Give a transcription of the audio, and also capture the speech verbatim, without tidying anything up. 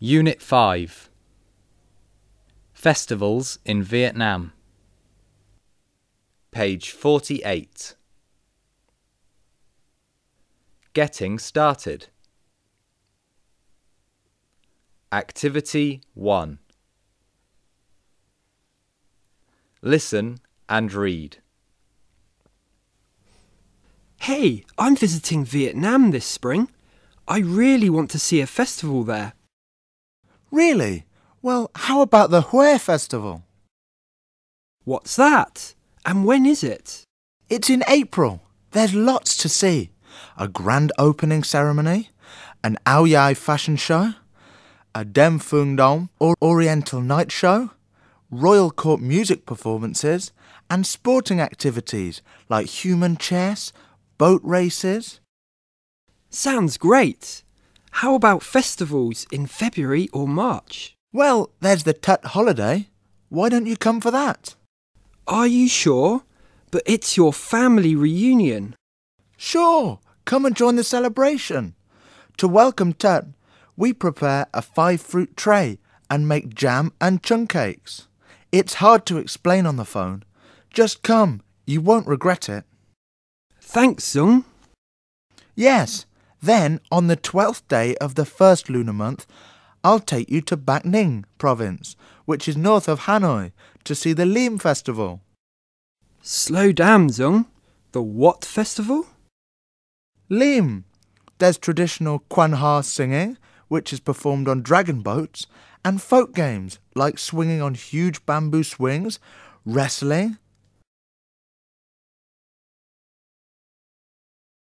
Unit five. Festivals in Vietnam. Page forty-eight. Getting started. Activity one. Listen and read. Hey, I'm visiting Vietnam this spring. I really want to see a festival there. Really? Well, how about the Hue Festival? What's that? And when is it? It's in April. There's lots to see. A grand opening ceremony, an Ao Dai fashion show, a Dem Phuong Dom or Oriental night show, royal court music performances, and sporting activities like human chess, boat races. Sounds great. How about festivals in February or March? Well, there's the Tet holiday. Why don't you come for that? Are you sure? But it's your family reunion. Sure, come and join the celebration. To welcome Tet, we prepare a five-fruit tray and make jam and chung cakes. It's hard to explain on the phone. Just come, you won't regret it. Thanks, Zung. Yes, then on the twelfth day of the first lunar month, I'll take you to Bac Ninh province, which is north of Hanoi, to see the Lim Festival. Slow down, Zung. The what festival? Lim. There's traditional Quan Ha singing, which is performed on dragon boats, and folk games like swinging on huge bamboo swings, wrestling,